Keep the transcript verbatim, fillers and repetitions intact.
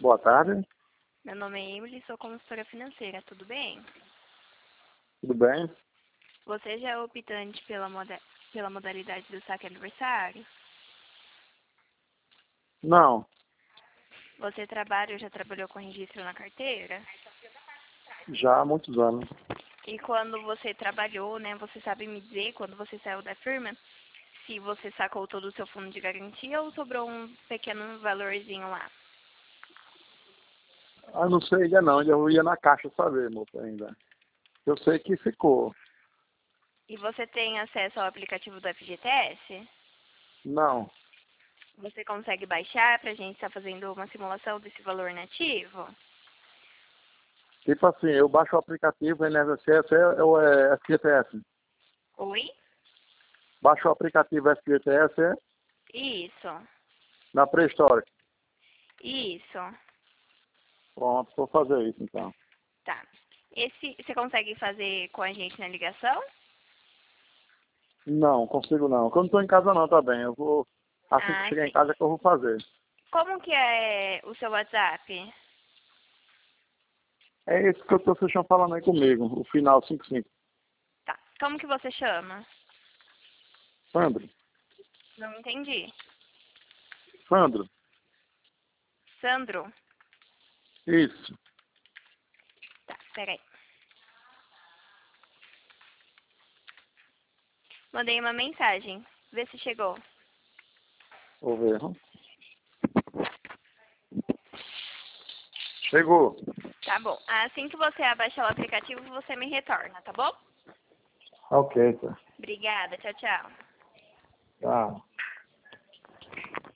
Boa tarde, Meu nome é Emily, sou consultora financeira, tudo bem? tudo bem? Você já é optante pela, moda pela modalidade do saque aniversário? Não, Você trabalha ou já trabalhou com registro na carteira? já há muitos anos. E quando você trabalhou, né, você sabe me dizer, quando você saiu da firma, se você sacou todo o seu fundo de garantia ou sobrou um pequeno valorzinho lá? Ah, não sei ainda não, eu ia na caixa saber, moça, ainda. Eu sei que ficou. E você tem acesso ao aplicativo do F G T S? Não, Você consegue baixar para a gente estar fazendo uma simulação desse valor nativo? tipo assim, eu baixo o aplicativo N S S ou é F G T S? Oi? Baixo o aplicativo F G T S é, Isso, na Play Store. isso. Pronto, vou fazer isso então. Tá. Esse, você consegue fazer com a gente na ligação? Não, consigo não. Quando estou em casa não, tá bem. Eu vou, assim que Ah, chegar em sim. casa que eu vou fazer. Como que é o seu WhatsApp? É isso que eu tô fechando falando aí comigo, o final cinco cinco. Tá. Como que você chama? Sandro, Não entendi. Sandro, Sandro? isso. Tá, peraí. Mandei uma mensagem. Vê se chegou. Vou ver. Chegou. Tá bom. Assim que você abaixar o aplicativo, você me retorna, tá bom? Ok, tá. Obrigada. Tchau, tchau. Tá.